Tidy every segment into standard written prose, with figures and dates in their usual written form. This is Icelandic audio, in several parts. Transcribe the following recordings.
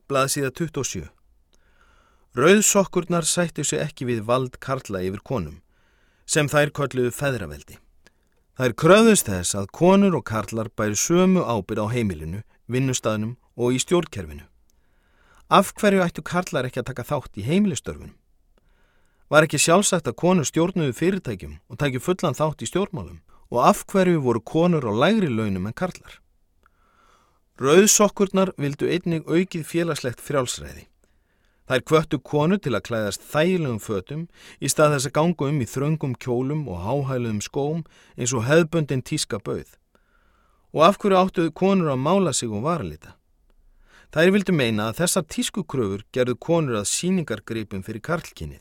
blaðsíða 27. Rauðsokkurnar sættu sig ekki við vald karla yfir konum, sem þær kölluðu feðraveldi. Þær kröfðust þess að konur og karlar bæru sömu ábyrgð á heimilinu, vinnustaðnum og í stjórnkerfinu. Af hverju ættu karlar ekki að taka þátt í heimilistörfunum? Var ekki sjálfsagt að konur stjórnuðu fyrirtækjum og tækju fullan þátt í stjórnmálum? Og af hverju voru konur á lægri launum en karlar? Rauðsokkurnar vildu einnig aukið félagslegt frjálsræði. Þær hvöttu konur til að klæðast þægilegum fötum í stað þess að ganga í þröngum kjólum og háhæluðum skóm eins og hefðbundin tíska bauð. Og af hverju áttuðu konur að mála sig og varalita? Þær vildu meina að þessar tískukröfur gerðu konur að sýningargripum fyrir karlkynið.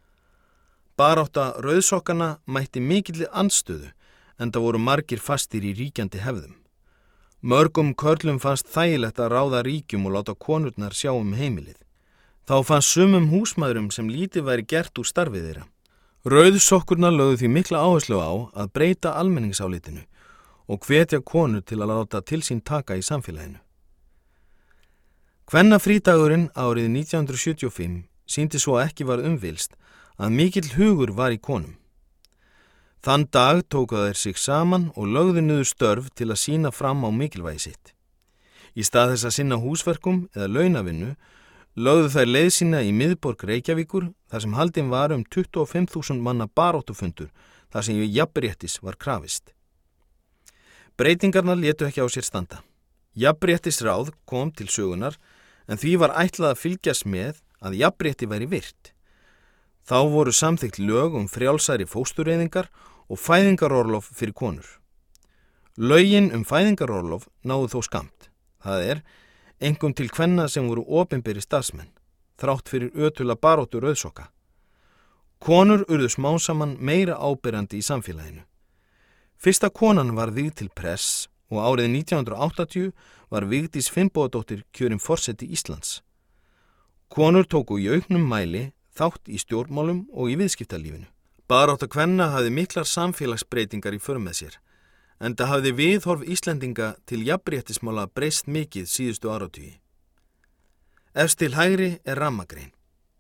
Barátta rauðsokkanna mætti mikilli andstöðu, enda voru margir fastir í ríkjandi hefðum. Mörgum körlum fannst þægilegt að ráða ríkjum og láta konurnar sjá heimilið. Þá fannst sumum húsmæðrum sem lítið væri gert úr starfið þeirra. Rauðsokkurnar lögðu því mikla áherslu á að breyta almenningsálitinu og hvetja konur til að láta til sín taka í samfélaginu. Kvennafrídagurinn árið 1975 sýndi svo ekki var umvilst að mikill hugur var í konum. Þann dag tóku þær sig saman og lögðu niður störf til að sýna fram á mikilvægi sitt. Í stað þess að sinna húsverkum eða launavinnu lögðu þær leið sína í miðborg Reykjavíkur þar sem haldinn var 25.000 manna baráttufundur þar sem jafnréttis var krafist. Breytingarnar létu ekki á sér standa. Jafnréttisráð kom til sögunar en því var ætlað að fylgjast með að jafnrétti væri virt. Þá voru samþykkt lög frjálsari fóstureyðingar og fæðingarorlof fyrir konur. Lögin fæðingarorlof náðu þó skammt. Það einkum til kvenna sem voru opinberi starfsmenn, þrátt fyrir ötula baráttu rauðsokka. Konur urðu smám saman meira áberandi í samfélaginu. Fyrsta konan var vígð til press og árið 1980 var Vigdís Finnbogadóttir kjörin forseti Íslands. Konur tóku í auknum mæli þátt í stjórnmálum og í viðskiptalífinu. Barátta kvenna hafði miklar samfélagsbreytingar í för með sér, enda hafði viðhorf Íslendinga til jafnréttismála breyst mikið síðustu áratugi. Efst til hægri rammagrein.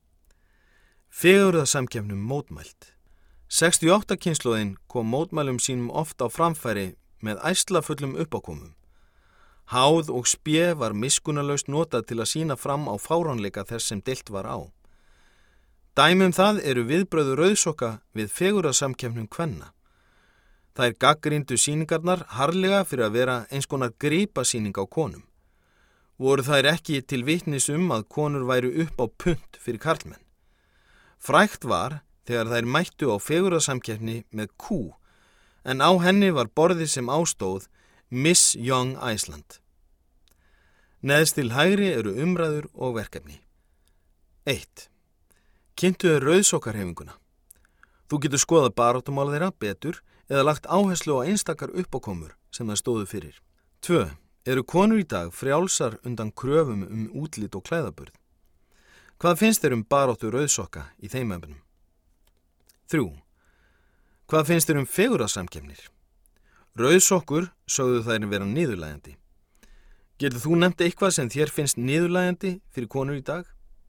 Fegurðarsamkeppnum mótmælt. 68 kynslóðin kom mótmælum sínum oft á framfæri með ærslafullum uppákomum. Háð og spé var miskunnarlaust notað til að sýna fram á fáránleika þess sem deilt var á. Dæmi það eru viðbrögð rauðsokka við fegurðarsamkeppnum kvenna. Þær gagnrýndu sýningarnar harðlega fyrir að vera eins konar gripasýning á konum. Voru þær ekki til vitnis að konur væru upp á punt fyrir karlmenn. Frægt var þegar þær mættu á fegurðarsamkeppni með kú, en á henni var borðið sem ástóð Miss Young Iceland. Neðst til hægri eru umræður og verkefni. 1. Kynntu rauðsokkarhreyfinguna. Þú getur skoðað baráttumál þeirra betur eða lagt áherslu á einstakar uppákomur sem það stóðu fyrir. 2. Eru konur í dag frjálsar undan kröfum útlit og klæðaburð? Hvað finnst þér baráttu rauðsokka í þeim efnum? 3. Hvað finnst þér fegurðarsamkeppnir? Rauðsokkur sögðu þær vera niðurlægjandi. Getur þú nefnt eitthvað sem þér finnst niðurlægjandi fyrir konur í dag?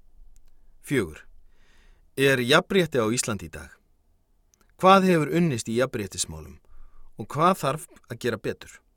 4. Jafnrétti á Íslandi í dag? Hvað hefur unnist í jafnréttismálum og hvað þarf að gera betur?